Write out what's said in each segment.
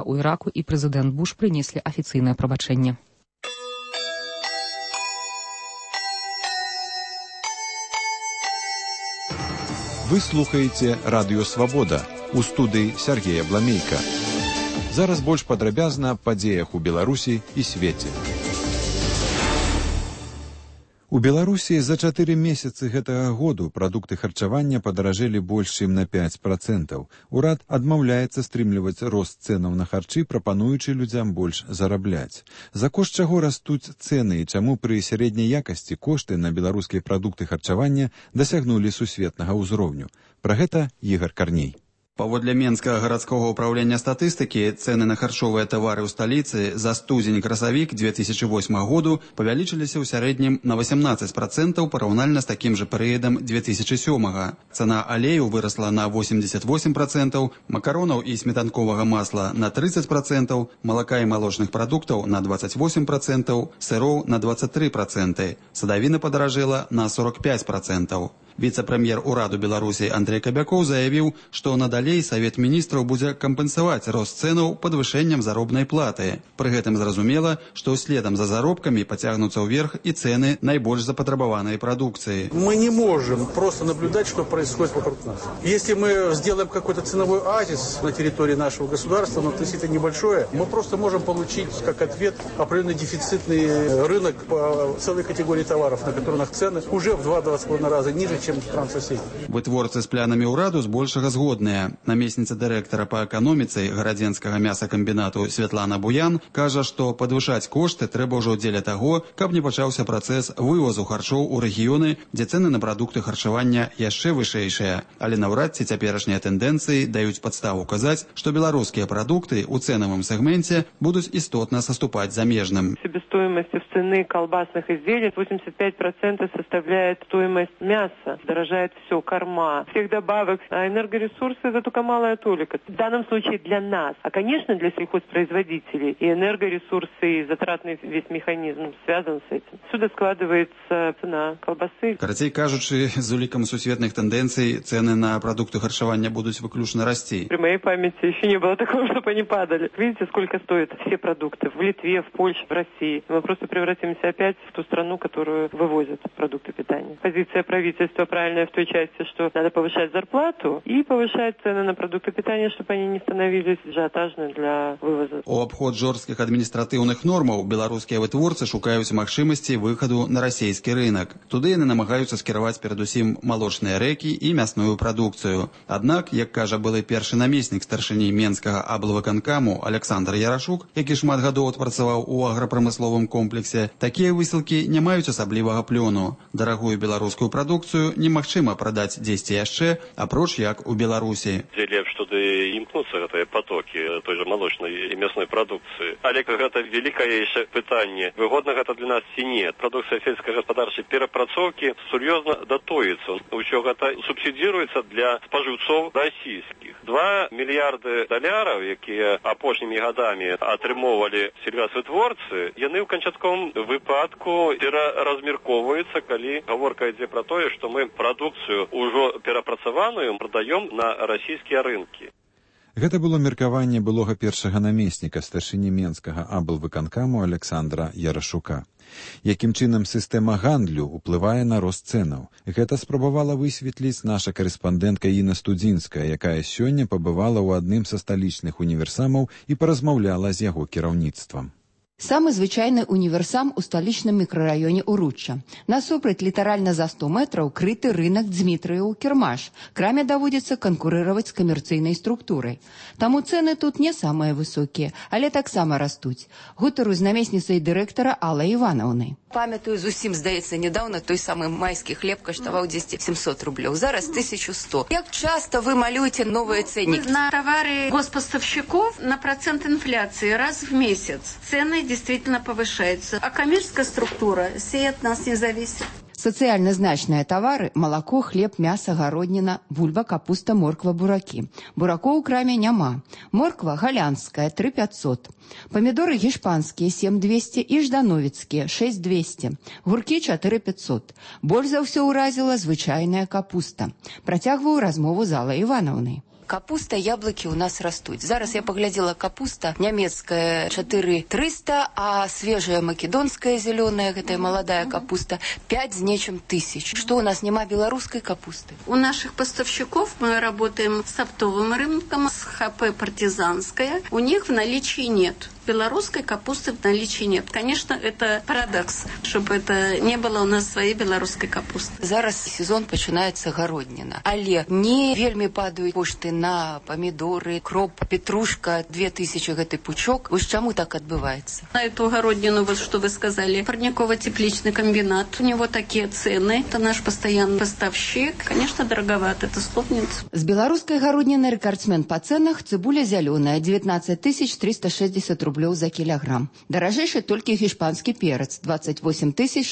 ў Іраку і прэзідэнт Буш прынеслі афіцыйнае прабачэнне. Вы слухаеце Радыё Свабода. У студыі Сергея Бламейка. Зараз больш падрабязна аб падзеях у Беларусі і свеце. У Беларусі за 4 месяцы гэтага году прадукты харчавання падаражэлі больш чым на 5%. Урад адмаўляецца стрымліваць рост цэнаў на харчы, прапануючы людзям больш зарабляць. За кошт чаго растуць цэны і чаму пры сярэдняй якасці кошты на беларускія прадукты харчавання дасягнулі сусветнага ўзроўню. Пра гэта Ігор Карней. Паводле Менскага гарадскога ўправлення статыстыкі, цэны на харчовыя тавары ў сталіцы за студзень-красавік 2008 году павялічыліся ў сярэднім на 18% параўнальна з такім жа перыядам 2007. Цана алею вырасла на 88%, макаронаў і сметанковага масла на 30%, малака і малочных прадуктаў на 28%, сыроў на 23%, садавіна падаражэла на 45%. Віцэ-прэм'ер ураду Беларусі Андрей Кабякоў заявіў, што надалей Савет міністраў будзе кампенсаваць рост цэнаў падвышэннем заробнай платы. Пры гэтым зразумела, што следам за заробкамі пацягнуцца ўверх і цэны найбольш запатрабаванай прадукцыі. Мы не можем просто наблюдать, что происходит вокруг нас. Если мы сделаем какой-то ценовой оазис на территории нашего государства, но относительно небольшое, мы просто можем получить как ответ определенный дефицитный рынок по целой категории товаров, на которых цены уже в 2-2,5 раза ниже, чем стран соседей. Вытворцы з планамі ўраду збольшага згодныя. Намесніца дырэктара па эканоміцы гарадзенскага мясакамбінату Святлана Буян кажа, што падвышаць кошты трэба ўжо дзеля таго, каб не пачаўся працэс вывозу харчоў у рэгіёны, дзе цэны на прадукты харчавання яшчэ вышэйшыя. Але наўрад ці цяперашнія тэндэнцыі даюць падставу казаць, што беларускія прадукты ў цэнавым сегменте будуць істотна саступаць замежным. Себестоимость цены колбасных изделий 85% составляет стоимость мяса. Дорожает все, корма, всех добавок, а энергоресурсы это только малая толика. В данном случае для нас, а конечно для сельхозпроизводителей и энергоресурсы, и затратный весь механизм связан с этим. Сюда складывается цена колбасы. Карацей кажучы, з улікам сусветных тэндэнцый цены на продукты харчавання будут выключно расти. При моей памяти еще не было такого, чтобы они падали. Видите, сколько стоят все продукты в Литве, в Польше, в России. Мы просто превратимся опять в ту страну, которую вывозят продукты питания. Позиция правительства правильная в той части, что надо повышать зарплату и повышать цены на продукты питания, чтобы они не становились ажиотажны для вывоза. У абход жорсткіх адміністратыўных нормаў беларускія вытворцы шукаюць магчымасці выхаду на расійскі рынок. Туды яны намагаюцца скіраваць перадусім малочныя рэкі і мясную прадукцыю. Аднак, як кажа былы першы намеснік старшыні Менскага аблвыканкаму Александр Ярашук, які шмат гадоў адпрацаваў у аграпрамысловым комплексе, такія высылкі не маюць асаблівага плёну. Дарагую беларускую прадукцыю немагчыма прадаць дзесьці яшчэ, апроч як у Беларусі. Дзе лепш туды імкнуцца гэтыя потокі той жа малочнай і мясной прадукцыі. Але гэта вялікае яшчэ пытанне. Выгодна гэта для нас ці не. Прадукцыя сельскагаспадарчай перапрацоўкі сур'ёзна датуецца. Усё гэта субсідзіруецца для спажыўцоў расійскіх. 2 мільярды даляраў, якія апошнімі гадамі атрымоўвалі сельгасвытворцы, яны ў канчатковым выпадку пераразмяркоўваюцца, калі гаворка ідзе пра тое, што мы прадукцыю ўжо перапрацаваную прадаём на расійскія рынкі. Гэта было меркаванне былога першага намесніка старшыні Менскага аблвыканкаму Александра Ярашука. Якім чынам сістэма гандлю ўплывае на рост цэнаў? Гэта спрабавала высветліць наша карэспандэнтка Інна Студзінская, якая сёння пабывала ў адным са сталічных універсамаў і паразмаўляла з яго кіраўніцтвам. Самы звычайны універсам у сталічным мікрараёне Уручча. Насупраць літаральна за 100 метраў крыты рынак Дзмітрыеў Кірмаш. Краме даводзіцца канкурыраваць з камерцыйнай структурай. Таму цэны тут не самыя высокія, але таксама растуць. Гутару з намесніцай дырэктара Аллай Іванаўнай. Памятаю, зусім, здаецца, недавно той самы майскі хлеб каштаваў 700 рублёў. Зараз 1100. Як часто вы малюете новые ценники? На товары госпоставщиков на процент инфляции раз в месяц. Цены действительно повышаются. А коммерческая структура сей от нас не зависит. Сацыяльна значныя тавары – малако, хлеб, мяса, гародніна, бульба, капуста, морква, буракі. Буракоў у краме няма. Морква галянская – 3500. Памідоры гішпанскія – 7200 і ждановіцкія – 6200. Гуркі – 4500. Больш за ўсё ўразіла звычайная капуста. Працягваю размову з Аллай Іванаўнай. Капуста, яблыкі у нас растуць. Зараз я паглядзела, капуста нямецкая 4300, а свежая македонская зеленая, гэтая маладая капуста, 5 з нечым тысяч. Что у нас нема белорусской капусты? У наших поставщиков мы работаем с оптовым рынком, с ХП «Партизанская». У них в наличии нет. Белорусской капусты в наличии нет. Конечно, это парадокс, чтобы это не было у нас своей белорусской капусты. Зараз сезон пачынаецца гародніна. Але не вельмі падаюць кошты на памідоры, кроп, петрушка, 2000 гэты пучок. Вось чаму так адбываецца? На эту огороднину, вот что вы сказали, парниково-тепличный комбинат, у него такие цены. Это наш постоянный поставщик. Конечно, дороговато, это слопнется. З беларускай гародніны рэкардсмен па цэнах цыбуля зялёная 19 360 рублёў за кілаграм. Даражэйшы толькі гішпанскі перац 28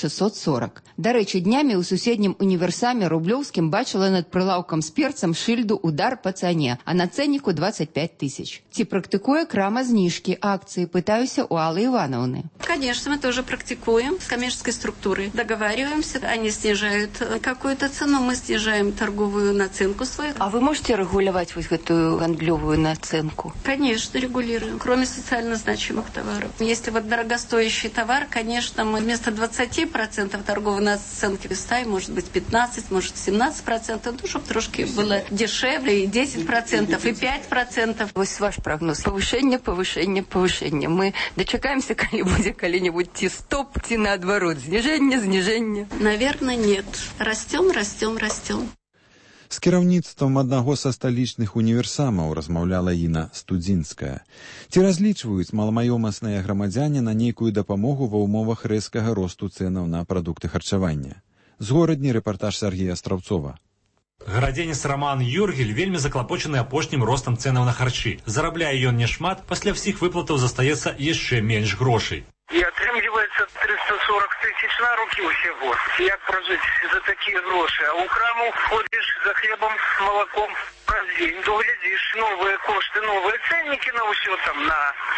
640. Дарэчы, днямі ў суседнім універсаме рублёўскім бачыла над прылаўкам з перцам шыльду «Удар по цане», а на цэнніку 25 000. Ці практыкуе крама зніжкі акцыі? Пытаюся у Аллы Ивановны. Конечно, мы тоже практикуем с коммерческой структурой. Договариваемся, они снижают какую-то цену, мы снижаем торговую наценку свою. А вы можете регулировать вот эту гандлевую наценку? Конечно, регулируем, кроме социально значимых товаров. Если вот дорогостоящий товар, конечно, мы вместо 20% торговой наценки ставим, может быть, 15%, может, 17%, ну, чтобы трошки было дешевле, и 10%, и 5%. Вось ваш прогноз. Повышение, повышение, повышение. Мы дочекаемся, коли будет коли-нибудь ти стоп, ти наоборот. Снижение, снижение. Наверное, нет. Растем, растем, растем. З кіраўніцтвам аднаго са сталічных універсамаў размаўляла Інна Студзінская. Ці разлічваюць маламаёмасныя грамадзяне на нейкую дапамогу ва ўмовах рэзкага росту цэнаў на прадукты харчавання? З горадні рэпартаж Сергія Страўцова. Гарадзенец Роман Юргель вельмі заклапочаны апошнім ростам цэнаў на харчы. Зарабляе ён няшмат, пасля ўсіх выплатаў застаецца яшчэ менш грошай. И отрымливается 340 тысяч на руки всего. Як прожить за такие гроши? А у краму ходишь за хлебом, молоком раз в день. Доглядишь новые кошты, новые ценники на все там на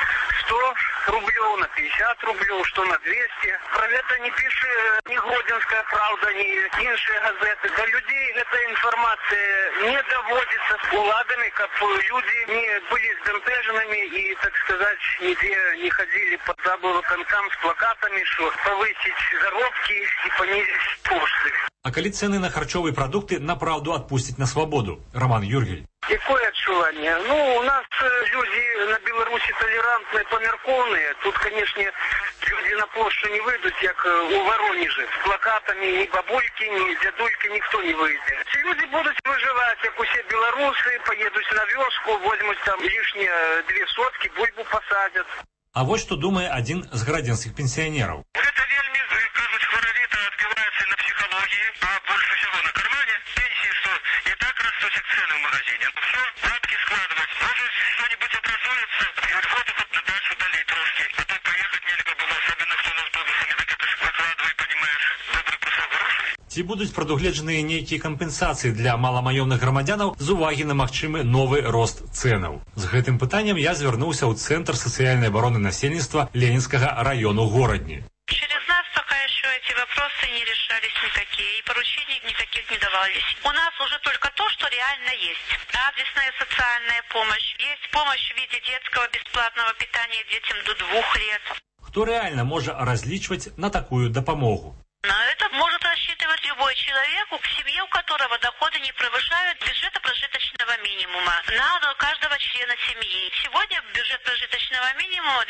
100 рублей, на 50 рублей, что на 200. Про это не пишет ни Гродненская правда, ни іншие газеты. До людей эта информация не доводится уладами, как люди не были сбентеженными и, так сказать, нигде не ходили под заблоком с плакатами, что повысить заробки и понизить кошты. А коли цены на харчовые продукты направду отпустить на свободу? Роман Юргель. Какое отчувание? Ну, у нас люди на Беларуси толерантные, померковные. Тут, конечно, люди на площадь не выйдут, как у Воронежа. С плакатами ни бабульки, ни дядульки никто не выйдет. Люди будут выживать, как у все белорусы, поедут на вёску, возьмут там лишние 2 сотки, бульбу посадят. А вот что думает один из городенских пенсионеров. Это вельми, кажуть, хворовито отбивается на психологии, а больше всего на кармане. Пенсии, что и так растут цены в магазине. Все, бабки складывать. Может, что-нибудь образуется, и охота хоть на дачу долей трошки. А то поехать нельзя было, особенно кто на автобусами, так это ж выкладывай, понимаешь, добрый кусок грошей. Ці будуць прадугледжаныя нейкія кампенсацыі для маламаёмных грамадзянаў з увагі на магчымы новы рост цэнаў? З гэтым пытаннем я звярнуўся ў Цэнтр сацыяльнай абароны насельніцтва Ленінскага району Горадні. Через нас пока еще эти вопросы не решались никакие, и поручений никаких не давались. У нас уже только то, что реально есть. Адресная социальная помощь. Есть помощь в виде детского бесплатного питания детям до 2 лет. Кто реально может различивать на такую допомогу? На это может рассчитывать любой человек, в семье у которого доходы не превышают бюджета прожиточного минимума на каждого члена семьи. Сегодня бюджет прожиточного минимума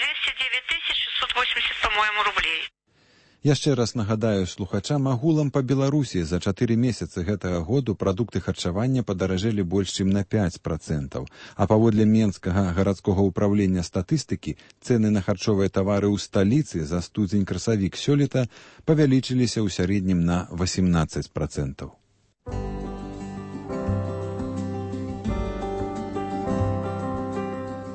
209 680, по-моему, рублей. Яшчэ раз нагадаю слухачам, агулам па Беларусі за 4 месяцы гэтага году прадукты харчавання падаражэлі больш чым на 5%. А паводле Менскага гарадскога ўправлення статыстыкі, цэны на харчовыя тавары ў сталіцы за студзень-красавік сёлета павялічыліся ў сярэднім на 18%.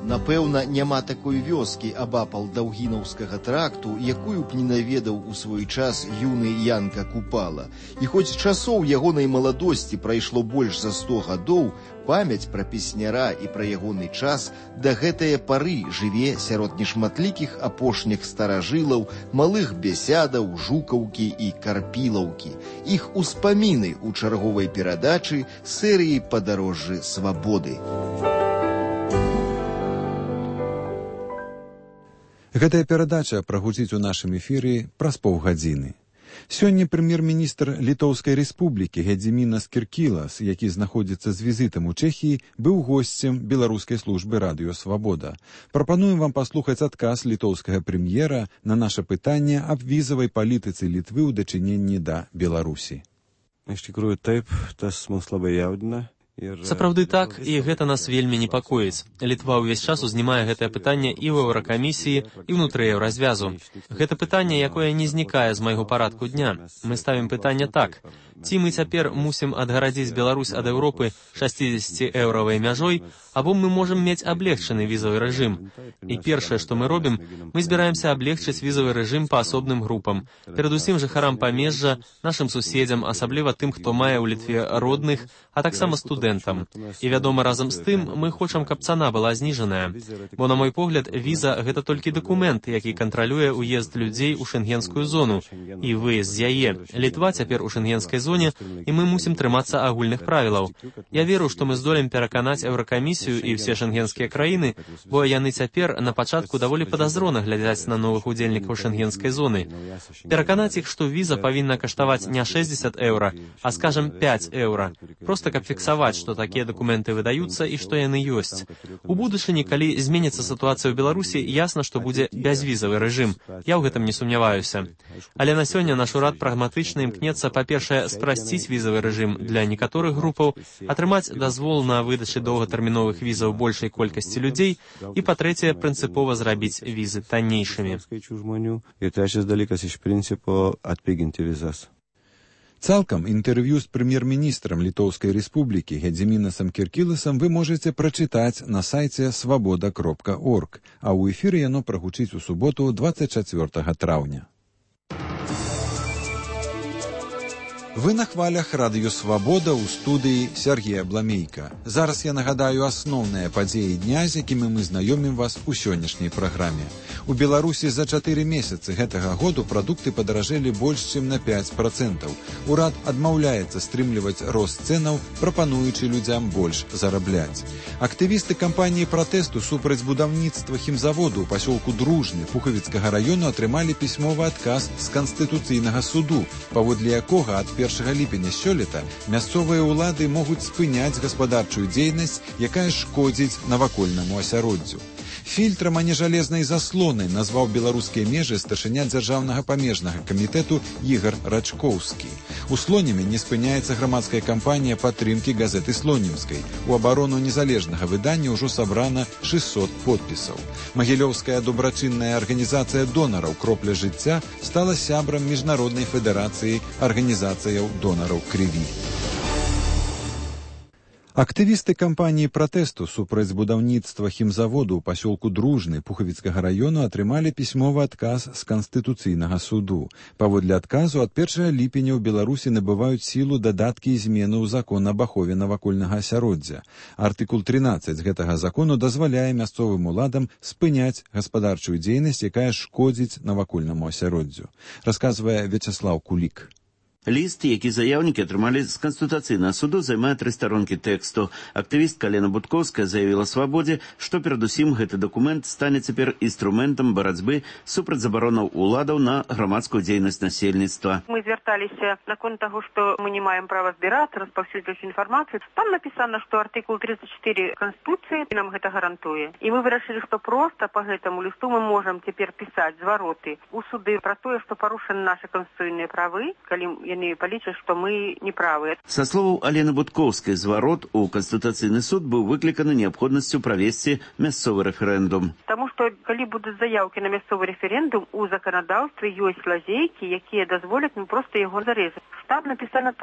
Напэўна, няма такой вёскі абапал Даўгінаўскага тракту, якую б не наведаў у свой час юны Янка Купала. І хоць часоў ягонай маладосці прайшло больш за 100 гадоў, памяць пра песняра і пра ягоны час да гэтае пары жыве сярод нешматлікіх апошніх старажылаў, малых бесядаў, жукаўкі і карпілаўкі. Іх успаміны ў чарговай перадачы серыі «Падарожжы свабоды». Гэтая перадача прагучыць у нашым эфіры праз паўгадзіны. Сёння прэм'ер-міністр Літоўскай рэспублікі Гедзімінас Кіркілас, які знаходзіцца з візітам у Чэхіі, быў госцем беларускай службы «Радыё Свабода». Прапануем вам паслухаць адказ літоўскага прэм'ера на наша пытанне аб візавай палітыцы Літвы ў дачыненні да Беларусі. Сапраўды так, і гэта нас вельмі непакоіць. Літва ўвесь час узнімае гэтае пытанне і ў Еўракамісіі, і ўнутры Еўразвязу. Гэта пытанне, якое не знікае з майго парадку дня. Мы ставім пытанне так. Ці мы цяпер мусім адгарадзіць Беларусь ад Еўропы 60-еўравай мяжой, або мы можам мець аблегчаны візавы рэжым. І першае, што мы робім, мы збіраемся аблегчыць візавы рэжым па асобным групам. Перадусім жыхарам памежжа, нашым суседзям, асабліва тым, хто мае ў Літве родных, а таксама студэнтам. І, вядома, разам з тым, мы хочам, каб цана была зніжаная. Бо, на мой погляд, віза – гэта толькі дакумент, які кантралюе ўезд людзей у шэнгенскую зону і выезд з яе. Літва цяпер у шэнгенскай зоне, і мы мусім трымацца агульных правілаў. Я веру, што мы здолем пераканаць Еўракамісію і ўсе шэнгенскія краіны, бо яны цяпер на пачатку даволі падазрона глядзяць на новых удзельнікаў шэнгенскай зоны. Пераканаць іх, што віза павінна каштаваць не 60 еўра, а, скажам, 5 еўра. Проста каб фіксаваць, што такія дакументы выдаюцца і што яны ёсць. У будучыні, калі зменіцца сітуацыя ў Беларусі, ясна, што будзе бязвізавы рэжым. Я ў гэтым не сумняваюся. Але на сёння наш урад прагматычна імкнецца, па-першае, спрасціць візавы рэжым для некаторых групаў, атрымаць дазвол на выдачы доўгатэрміновых візаў большай колькасці людзей і, па-трэцяе, прынцыпова зрабіць візы таннейшымі. Цалкам інтэрв'ю з прэм'ер-міністрам Літоўскай рэспублікі Гедзімінасам Кіркіласам вы можаце прачытаць на сайце свабода.орг, а ў эфіры яно прагучыць у суботу 24 траўня. Вы на хвалях «Радыё Свабода» ў студыі Сергея Бламейка. Зараз я нагадаю асноўныя падзеі дня, з якімі мы знаёмім вас у сённяшняй праграме. У Беларусі за 4 месяцы гэтага году прадукты падаражэлі больш, чым на 5%. Урад адмаўляецца стрымліваць рост цэнаў, прапануючы людзям больш зарабляць. Актывісты кампаніі пратэсту супраць будаўніцтва хімзаводу ў пасёлку Дружны Пухавіцкага раёну атрымалі пісьмовы адказ з Канстытуцыйнага суду, паводле якога ад 1 ліпеня сёлета мясцовыя ўлады могуць спыняць гаспадарчую дзейнасць, якая шкодзіць навакольнаму асяроддзю. Фільтрам, а не жалезнай заслонай назваў беларускія межы старшыня дзяржаўнага памежнага камітэту Ігар Рачкоўскі. У Слонеме не спыняецца грамадская кампанія падтрымкі газеты Слонімскай. У абарону незалежнага выдання ўжо сабрана 600 подпісаў. Магілёўская добрачынная арганізацыя донараў «Кропля жыцця» стала сябрам міжнароднай федэрацыі арганізацыяў донараў крыві. Актывісты кампаніі пратэсту супраць будаўніцтва хімзаводу ў пасёлку Дружны Пухавіцкага раёну атрымалі пісьмовы адказ з Канстытуцыйнага суду. Паводле адказу, ад 1 ліпеня ў Беларусі набываюць сілу дадаткі і змены ў закон аб ахове навакольнага асяроддзя. Артыкул 13 гэтага закону дазваляе мясцовым уладам спыняць гаспадарчую дзейнасць, якая шкодзіць навакольнаму асяроддзю. Расказвае Вячаслаў Кулік. Ліст, які заяўнікі атрымалі з Канстытуцыйнага суду, займае 3 старонкі тэксту. Актывістка Лена Будкоўская заявіла «Свабодзе», што перадусім гэты дакумент стане цяпер інструментам барацьбы супраць забаронаў уладаў на грамадскую дзейнасць насельніцтва. Мы звярталіся наконт таго, што мы не маем права збірацца, распаўсюджваць інфармацыю. Там напісана, што артыкул 34 Канстытуцыі нам гэта гарантуе. І мы вырашылі, што проста па гэтаму лісту мы можам цяпер пісаць звароты у суды пра тое, што парушаны нашы канстытуцыйныя правы, калі яны палічаць, што мы неправыя. Са словаў Алены Будкоўскай, зварот у Канстытуцыйны суд быў выкліканы неабходнасцю правесці мясцовы рэферэндум. Таму што калі будуць заяўкі на мясцовы рэферэндум, у заканадаўстве ёсць лазейкі, якія дазволяць нам проста яго зарэзаць. Там напісана так,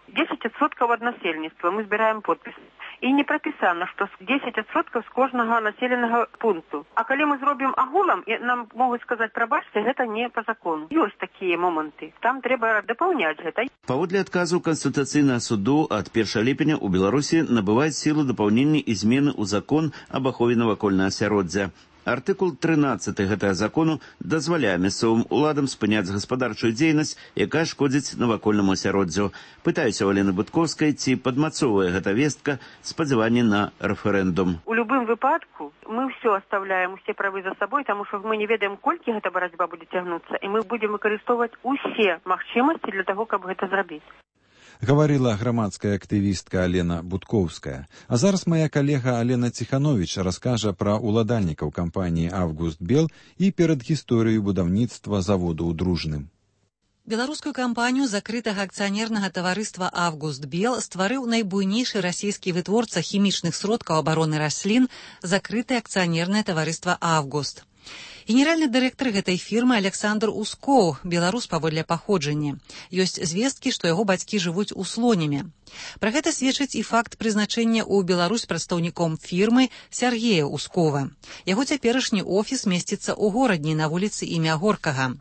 10% от насельніцтва мы збіраем подпіс. І не прописано, што 10% з кожнага населенага пункту. А калі мы зробім агулам, нам могуць сказаць, прабачце, гэта не по закону. Ёсць такія моманты. Там трэба дапаўняць гэта. Паводле адказу Конституцыйнага суду ад 1 ліпеня ў Беларусі набываюць сілу дапаўнення і змены ў закон аб ахове навакольнага асяроддзя. Артыкул 13 гэтага закону дазваляе мясцовым уладам спыняць гаспадарчую дзейнасць, якая шкодзіць навакольнаму асяроддзю. Пытаюся ў Алены Будкоўскай, ці падмацоўвае гэта вестка спадзяванне на рэферэндум. У любым выпадку мы ўсё оставляем, усе правы за сабой, таму што мы не ведаем, колькі гэта барацьба будзе цягнуцца, і мы будзем выкарыстоўваць усе магчымасці для таго, каб гэта зрабіць. Гаварыла грамадская актывістка Алена Будкоўская. А зараз моя калега Алена Ціхановіч раскажа пра уладальнікаў кампаніі «Август Бел» і перадгісторыю будаўніцтва заводу ў Дружным. Беларускую кампанію закрытага акцыянернага таварыства «Август Бел» стварыў найбуйнейшы расійскі вытворца хімічных сродкаў абароны раслін закрытае акцыянернае таварыства «Август». Генеральны дырэктар гэтай фірмы Александр Ускоў, беларус паводле паходжання. Ёсць звесткі, што яго бацькі жывуць у Слоніме. Пра гэта сведчыць і факт прызначэння ў Беларусь прадстаўніком фірмы Сяргея Ускова. Яго цяперашні офіс месціцца ў горадні на вуліцы імя Горкага.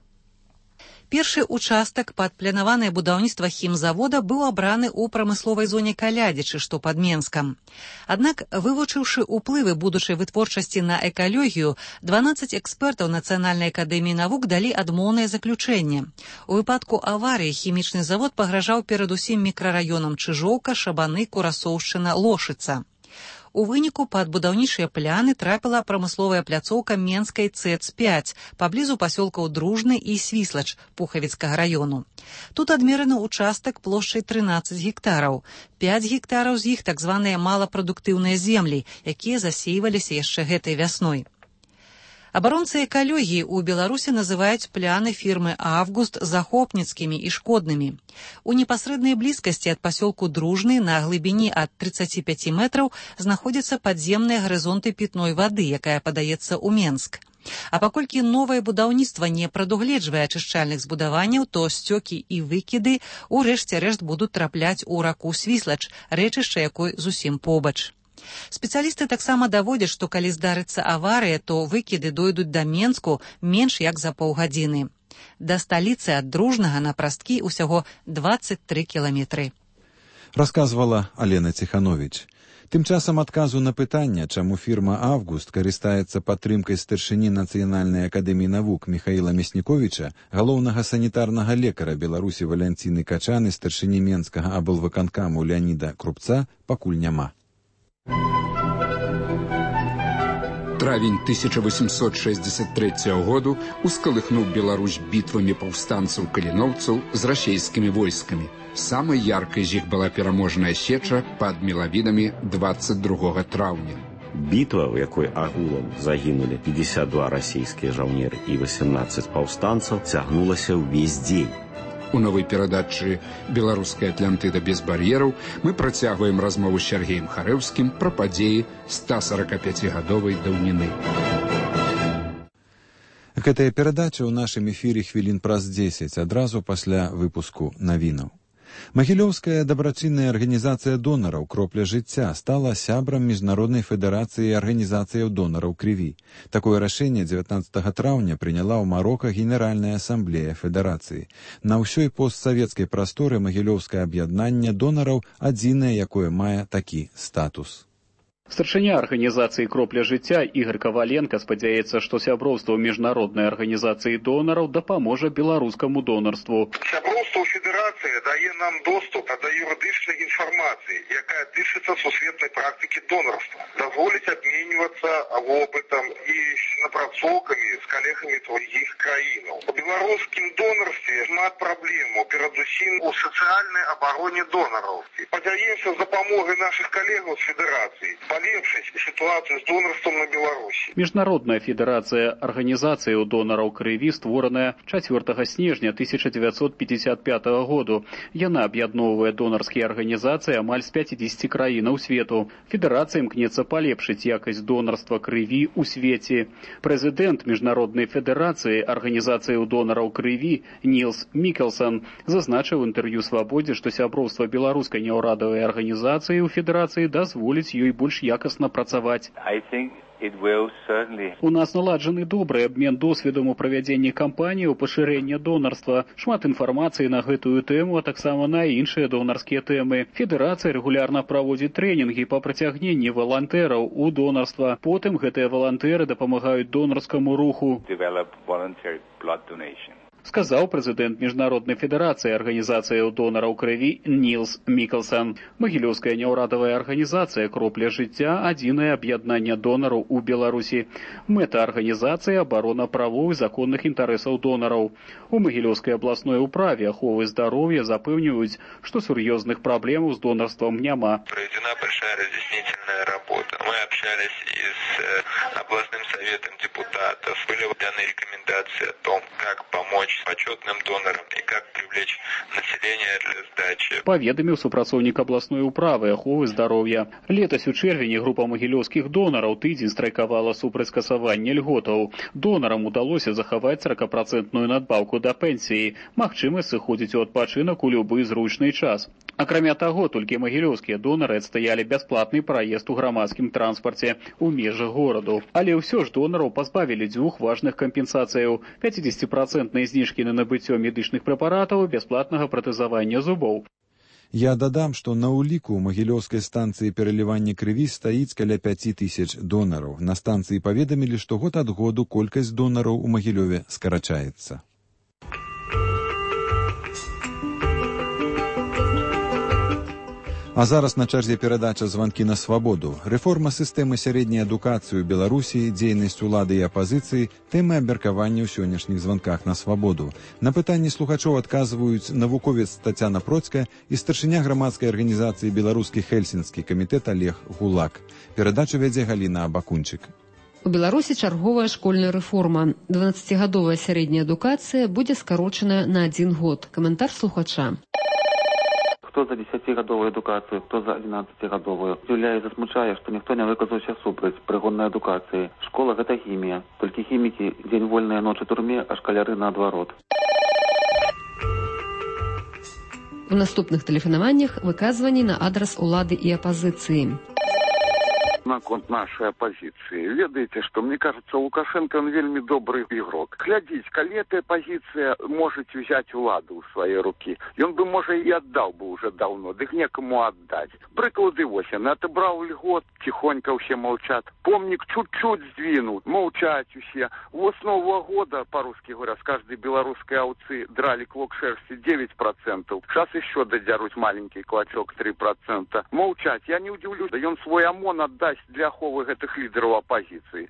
Першы участак пад планаванае будаўніцтва хімзавода быў абраны ў прамысловай зоне Калядзічы, што пад Менскам. Аднак, вывучыўшы ўплывы будучай вытворчасці на экалогію, 12 экспертаў Нацыянальнай акадэміі навук далі адмоўнае заключэнне. У выпадку аварыі хімічны завод пагражаў перадусім мікрараёнам Чыжоўка, Шабаны, Курасоўшчына, Лошыца. У выніку пад будаўнічыя пляны трапіла прамысловая пляцоўка Менскай ЦЭЦ-5 паблізу пасёлкаў Дружны і Свіслач Пухавіцкага раёну. Тут адмераны участак плошчай 13 гектараў. 5 гектараў з іх так званыя малапрадуктыўныя землі, якія засейваліся яшчэ гэтай вясной. Абаронцы экалогіі ў Беларусі называюць пляны фірмы «Август» захопніцкімі і шкоднымі. У непасрэднай блізкасці ад пасёлку Дружны на глыбіні ад 35 метраў знаходзяцца падземныя гарызонты пітной вады, якая падаецца ў Менск. А паколькі новае будаўніцтва не прадугледжвае ачышчальных збудаванняў, то сцёкі і выкіды ў рэшце рэшт будуць трапляць у раку Свіслач, рэчышча якой зусім побач. Спецыялісты таксама даводзяць, што калі здарыцца аварыя, то выкіды дойдуць да Менску менш як за паўгадзіны. Да сталіцы ад Дружнага на прасткі ўсяго 23 кіламетры. Расказвала Алена Ціхановіч. Тым часам адказу на пытанне, чаму фірма «Август» карыстаецца падтрымкай старшыні Нацыянальнай акадэміі навук Міхаіла Мясніковіча, галоўнага санітарнага лекара Беларусі Валянціны Качаны, старшыні Менскага аблвыканкаму Леаніда Крупца, пакуль няма. Травень 1863 году ускалыхнуў Беларусь бітвамі паўстанцаў-каліноўцаў з расейскімі войскамі. Самай яркай з іх была пераможная сеча пад Мелавінамі 22 траўня. Бітва, у якой агулам загінулі 52 расійскія жаўнеры і 18 паўстанцаў, цягнулася ўвесь дзень. У новай перадачы «Беларуская Атлантыда без бар'ераў» мы працягваем размову з Сяргеем Харэўскім пра падзеі 145-гадовай даўніны. Гэтая перадача ў нашым эфіры хвілін праз 10, адразу пасля выпуску навінаў. Магілёўская дабрачынная арганізацыя донараў «Кропля жыцця» стала сябрам Міжнароднай федэрацыі арганізацыяў донараў крыві. Такое рашэнне 19 траўня прыняла ў Марока Генеральная асамблея федэрацыі. На ўсёй постсавецкай прасторы магілёўскае аб'яднанне донараў адзінае, якое мае такі статус. Старшыня арганізацыі «Кропля жыцця» Ігор Каваленко спадзяецца, што сяброўства ў міжнароднай арганізацыі донараў дапаможа беларускаму донарству. Сяброўства ў федэрацыі дае нам доступ да юрыдычнай інфармацыі, якая тычыцца сусветнай практыкі донарства, дазволіць абменьвацца вопытам і напрацоўкамі з калегамі другіх краінаў. У беларускім донарстве шмат праблемаў, перадусім у сацыяльнай абароне донараў. Падзяемся з дапамогай нашых калегаў з федэрацыі палепшыць сітуацыю з донарствам на Беларусі. Міжнародная федэрацыя арганізацыяў донараў крыві створаная 4 снежня 1955 году. Яна аб'ядноўвае донарскія арганізацыі амаль з 50 краінаў свету. Федэрацыя імкнецца палепшыць якасць донарства крыві ў свеце. Прэзідэнт Міжнароднай федэрацыі арганізацыяў донараў крыві Нілс Мікелсон зазначыў у інтэрв'ю «Свабодзе», што сяброўства беларускай няўрадавай арганізацыі ў федэрацыі дазволіць ёй больш якасна працаваць. У нас наладжаны добры абмен досведам у правядзенні кампаніі ў пашырэння донарства. Шмат інфармацыі на гэтую тэму, а таксама на іншыя донарскія тэмы. Федэрацыя рэгулярна праводзіць трэнінгі па прыцягненні валантэраў у донарства. Потым гэтыя валантэры дапамагаюць донарскаму руху. Сказаў прэзідэнт Міжнароднай федэрацыі арганізацыяў донараў крыві Нілс Мікелсон. Магілёўская няўрадавая арганізацыя «Кропля жыцця» – адзінае аб'яднанне донараў у Беларусі. Мэта арганізацыі – абарона правоў і законных інтарэсаў донараў. У Магілёўскай абласной управе аховы здароўя запэўніваюць, што сур'ёзных праблемаў з донарствам няма. Проведена большая разъяснительная работа. Мы общались и с областным советом депутатов. Были даны рекомендации о том, как помочь почетным донорам и как привлечь население для сдачи. Паведаміў супрацоўнік абласной управы аховы здароўя. Летась у чэрвені група магілёўскіх донараў тыдзень страйкавала супраць скасавання льготаў. Донарам удалося захаваць 40% надбаўку да пенсіі. Магчымасць сыходзіць у адпачынак у любы зручны час. Акрамя таго, толькі магілёўскія донары адстаялі бясплатны праезд у грамадскім транспарце ў межах гораду. Але ўсё ж донараў пазбавілі дзвюх важных кампенсацыяў: 50% зніжкі на набыццё медычных прэпаратаў, бясплатнага пратэзавання зубоў. Я дадам, што на ўліку ў магілёўскай станцыі пералівання крыві стаіць каля 5000 донараў. На станцыі паведамілі, што год ад году колькасць донараў у Магілёве скарачаецца. А зараз на чарзе перадача «Званкі на свабоду». Рэформа сістэмы сярэдняй адукацыі ў Беларусі, дзейнасць улады і апазіцыі – тэмы абмеркавання ў сённяшніх званках на свабоду. На пытанні слухачоў адказваюць навуковец Тацяна Процкая і старшыня грамадскай арганізацыі «Беларускі Хельсінскі камітэт» Олег Гулак. Перадачу вядзе Галіна Абакунчык. У Беларусі чарговая школьная рэформа. 12-гадовая сярэдняя адукацыя будзе скарочаная на 1 год. Каментар слухача. Хто за 10-гадовую адукацыю, хто за 11-гадовую. Дзіўляе і засмучае, што ніхто не выказаўся супраць прыгоннай адукацыі. Школа – гэта хімія. Толькі хімікі – дзень вольныя, ночы турме, а шкаляры наадварот. У наступных тэлефанаваннях выказванні на адрас улады і апазіцыі. Наконт нашей оппозиции. Ведаете, что, мне кажется, Лукашенко, он вельми добрый игрок. Глядите, коли эта оппозиция может взять уладу в свои руки, и он бы, может, и отдал бы уже давно, да их некому отдать. Приклады осень, отобрал льгот, тихонько все молчат. Помник чуть-чуть сдвинул, молчать все. Вот с Нового года, по-русски говоря, с каждой белорусской овцы драли клок шерсти 9%. Сейчас еще додяруть маленький клочок 3%. Молчать, я не удивлюсь, да и он свой ОМОН отдать для аховы гэтых лідараў апазіцыі.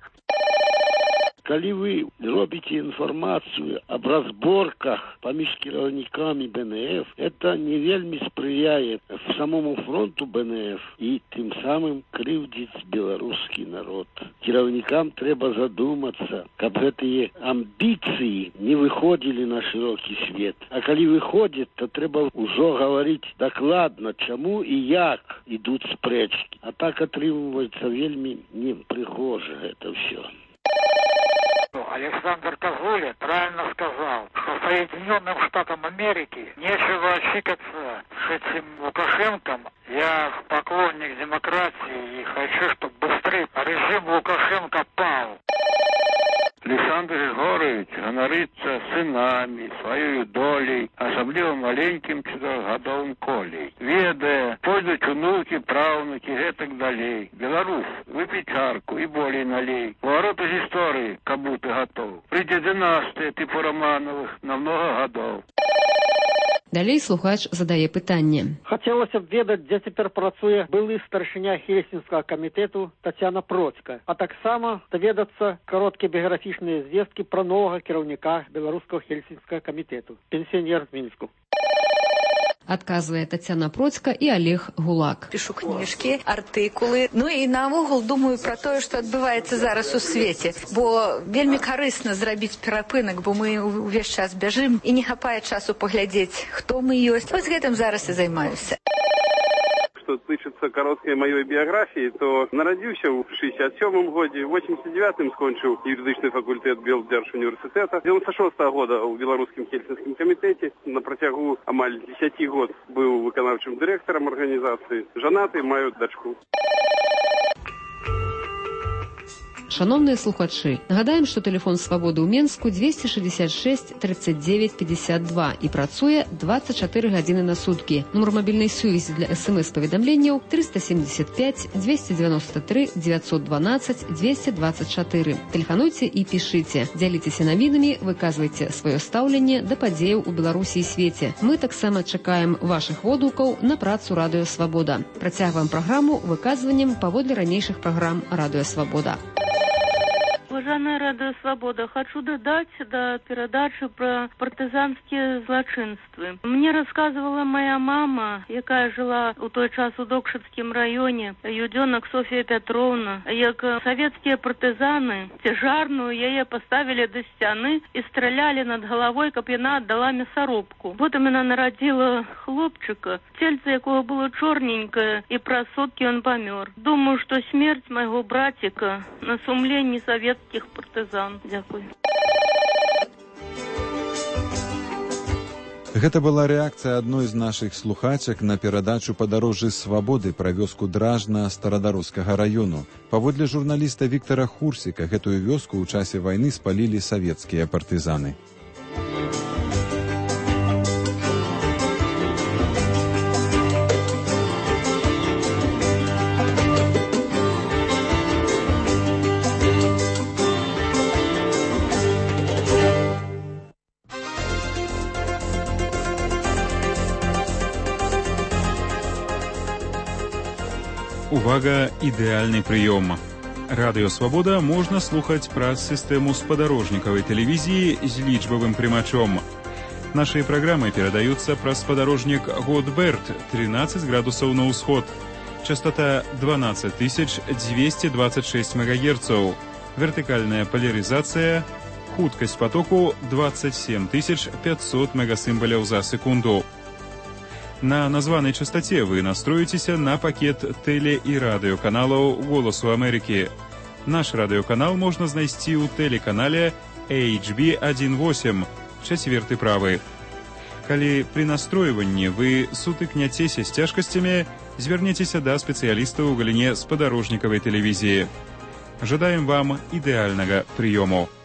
Калі вы робіце інфармацыю аб разборках паміж кіраўнікамі БНФ, это не вельмі спрыяе самому фронту БНФ і тым самым крыўдзіць беларускі народ. Кіраўнікам трэба задумацца, каб гэтыя амбіцыі не выходзілі на шырокі свет. А калі выходзяць, то трэба ўжо гаварыць дакладна, чаму і як ідуць спрэчкі. А так атрымліваецца вельмі непрыгожа гэта ўсё. Александр Козуля правильно сказал, что Соединенным Штатам Америки нечего отчитаться с этим Лукашенком. Я поклонник демократии и хочу, чтобы быстрее режим Лукашенко пал. Александр Григорович ганарыцца сынамі, сваёю долей, асабліва маленькім 4-гадовым Колей. Ведае, пойдуць унукі, праўнукі, гэтак далей. Беларусь, выпі чарку і болей налей. Поворот из истории, как будто готов. Придет династия типу Романовых на много годов. Далей слухач задае пытанне. Хацелася б ведаць, дзе цяпер працуе былы старшыня Хельсінскага камітэту Тацяна Процкая, а таксама даведацца кароткія біяграфічныя звесткі пра новага кіраўніка беларускага Хельсінскага камітэту, пенсіянер з Мінску. Адказвае Тацяна Процька і Олег Гулак. Пишу кніжкі, артыкулы, і наогул думаю пра тое, што адбываецца зараз у свеце, бо вельмі карысна зрабіць перапынак, бо мы увесь час бяжым і не хапае часу паглядзець, хто мы ёсць. Вось гэтым зараз і займаюся. Что тычыцца кароткай маёй біяграфіі, то нарадзіўся ў 67-м годзе, 89-м скончыў юрыдычны факультэт Белдзяржуніверсітэта. 96-го года ў беларускім хельсінскім камітэце на працягу амаль 10 год быў выканаўчым дырэктарам арганізацыі. Жанаты, маю дачку. Шановныя слухачы, нагадаем, што тэлефон Свабоды ў Менску 266 39 52 і працуе 24 гадзіны на суткі. Нумар мабільнай сувязі для СМС-паведамленняў 375 293 912 224. Тэлефануйце і пішыце. Дзяліцеся навінамі, выказвайце сваё стаўленне да падзеяў у Беларусі і свеце. Мы таксама чакаем вашых водгукаў на працу Радыё Свабода. Працягваем праграму выказваннем паводле ранейшых праграм Радыё Свабода. Уважаемая Радио Свобода, хочу додать до передачи про партизанские злочинства. Мне рассказывала моя мама, якая жила у той час у Докшицкім районе, юденок Софія Петровна, як советские партизаны цяжарную яе поставили до стены и стреляли над головой, каб яна отдала мясорубку. Потом она народила хлопчика, тельце якого было чорненькое, и праз сутки он помер. Думаю, что смерть моего братика на сумлении советских партизан. Дякую. Гэта была рэакцыя адной з нашых слухачак на перадачу «Падарожжы свабоды» пра вёску Дражна Старадарускага раёну. Паводле журналіста Віктара Хурсіка, гэтую вёску ў часе вайны спалілі савецкія партызаны. Увага, ідэальны прыём. Радыё Свабода можна слухаць праз сістэму спадарожнікавай тэлевізіі з лічбавым прымачом. Нашыя праграмы перадаюцца праз спадарожнік Годберт 13 градусаў на ўсход. Частота 12226 МГц. Вертыкальная поляризацыя. Хуткасць потоку 27500 мегасімбаляў за секунду. На названай частоце вы настроіцеся на пакет тэле- і радыёканалаў «Голасу Амерыкі». Наш радыёканал можна знайсці ў тэлеканале HB18, 4 правы. Калі пры настройванні вы сутыкняцеся з цяжкасцямі, звярнецеся да спецыялістаў у галіне спадарожнікавай тэлевізіі. Жадаем вам ідэальнага прыёму.